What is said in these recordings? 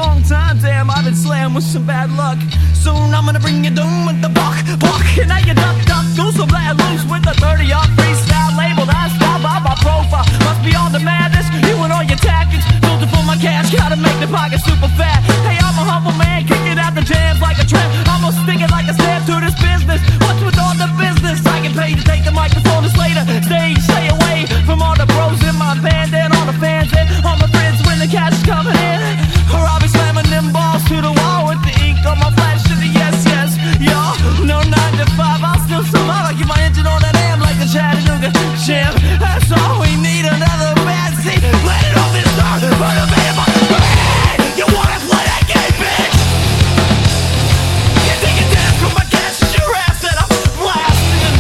long time, damn, I've been slammed with some bad luck. Soon I'm gonna bring you doom with the buck. And now you duck, go so let loose with the 30-off freestyle labeled I style by my profile. Must be on the madness, you and all your tactics. Filter for my cash, gotta make the pocket super fat. Hey, I'm a humble man, kicking out the jams like a tramp. I'm gonna stick it like a stamp to this business. What's with all the business? I get paid to take the microphone this later. Stay away from all the bros in my band and all the fans and all my friends when the cash is coming in. Or I'll be slamming them balls to the wall with the ink on my flash to the yes, yo. No 9 to 5, I'll still survive. I keep my engine on that am like a Chattanooga jam. That's all we need, another bad seat. Let it off and start, motivated by the brain. You wanna play that game, bitch? You think you dance from my cash, your ass that I'm blasting.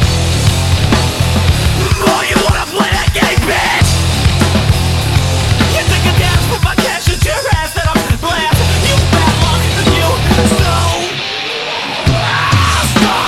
Oh, you wanna play that game, bitch? You think you dance from my cash, your ass that I'm blasting. You bad luck, you so stuck.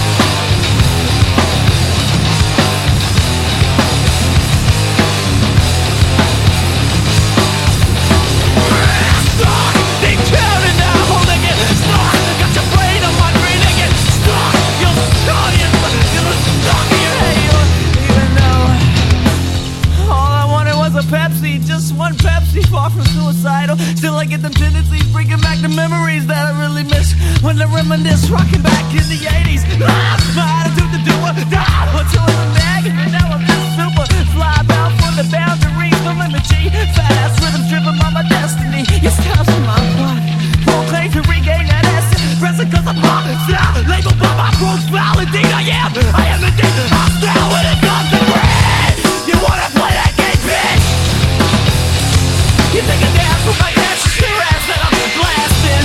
They counting down, holding it stuck. Got your brain on my brain again. Stuck, you're stuck, you're stuck in your head. Even though all I wanted was a Pepsi, just one Pepsi, far from suicidal. Still I get them tendencies, bringing back the memories that I really miss. When I reminisce, rocking back in the 80s. My attitude to do it, until it's a nag. And now I'm just super fly bound for the boundaries, the limit G. Fat ass rhythm driven by my destiny. It's time for my blood. Proclaim to regain that essence. Present cause I'm hot, style, labeled by my profile. Indeed I am indeed hostile when it comes to bread. You wanna play that game, bitch? You think a dance with my cash, your ass that I'm blasting.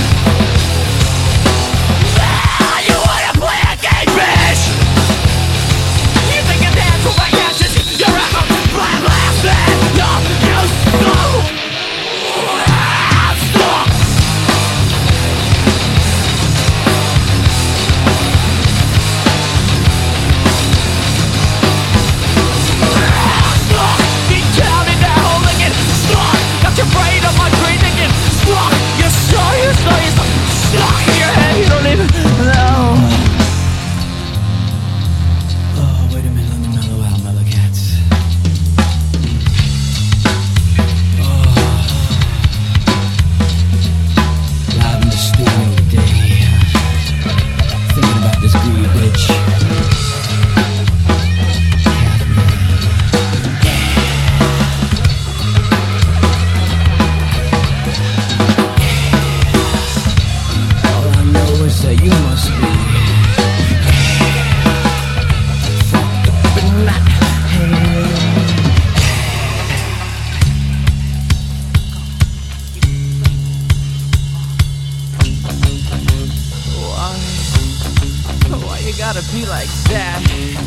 You wanna play that game, bitch? You think a dance with my cash, your ass I'm blasting. No, you stop. Be counted down, holding it stuck. Got your brain on my brain again. Stuck, you're stuck in your head. You don't even know. Oh, wait a minute, let me mellow out, mellow cats. Live in the studio today, thinking about this groovy bitch. All I know is that you must be fucked up in that head. Why you gotta be like that?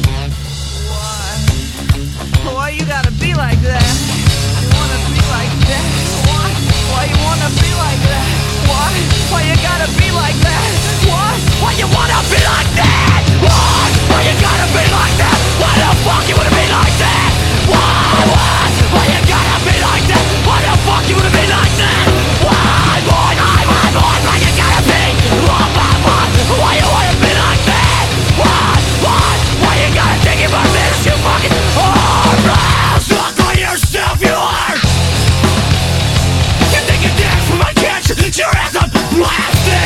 Why you gotta be like that? You wanna be like that? Why you wanna be like that? Why you gotta be like that? Why you wanna be like that? Why you gotta be like that? Why the fuck you wanna be like that? Why you gotta be like that? Why the fuck you wanna be like that? Why you gotta be? Why you wanna be like that? Why you gotta take it for this? You fucking suck on yourself, you are. You think you dance for my cash? Your ass I'm blasting.